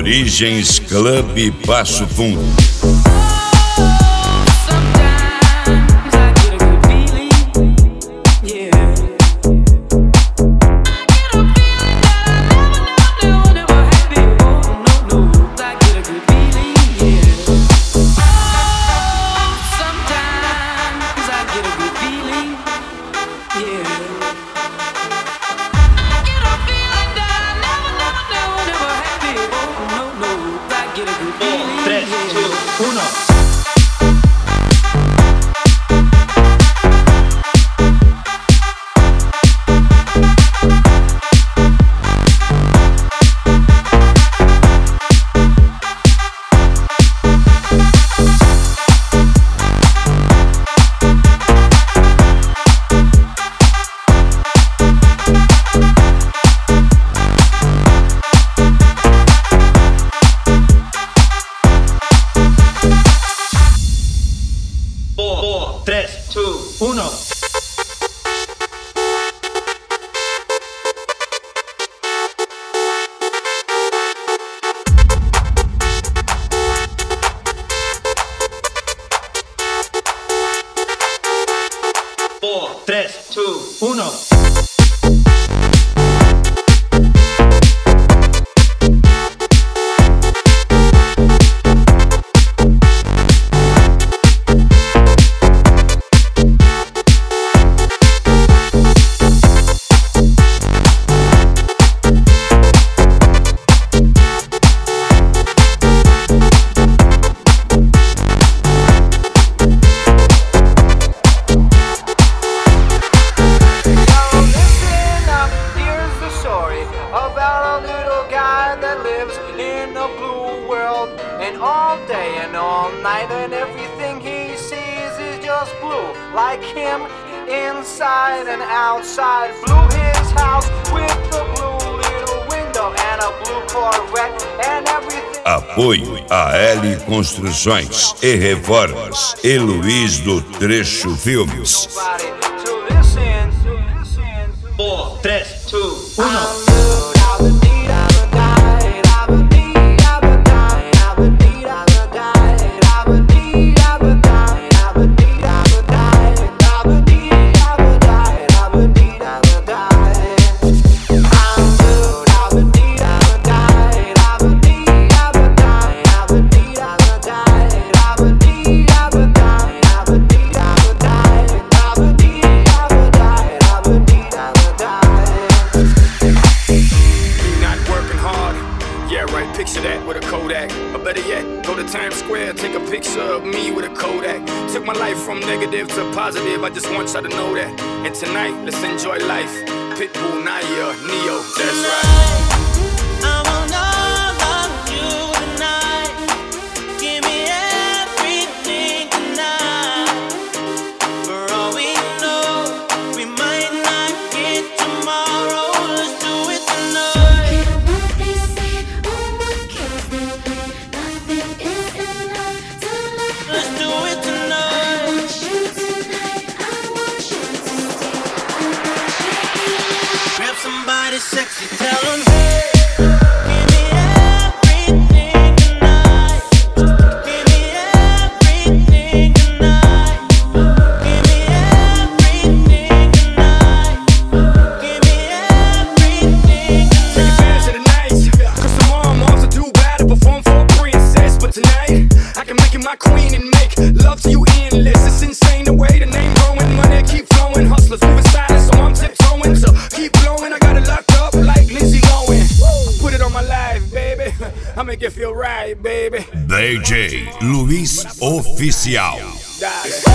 Origens Club Passo Fundo. Apoio a L Construções e Reformas e Luiz do Trecho Filmes. 4, 3, 2, 1. Picture that with a Kodak, or better yet, go to Times Square, take a picture of me with a Kodak. Took my life from negative to positive, I just want y'all to know that. And tonight, let's enjoy life. Pitbull, Naya, Neo, that's right. Somebody sexy, tell them hey. My queen and make love to you endless. It's insane the way the name growing, money keep flowing. Hustlers moving silent, so I'm tiptoeing. So keep blowing, I got it locked up like Lindsay Lohan. Put it on my life, baby. I make it feel right, baby. DJ Luiz Oficial.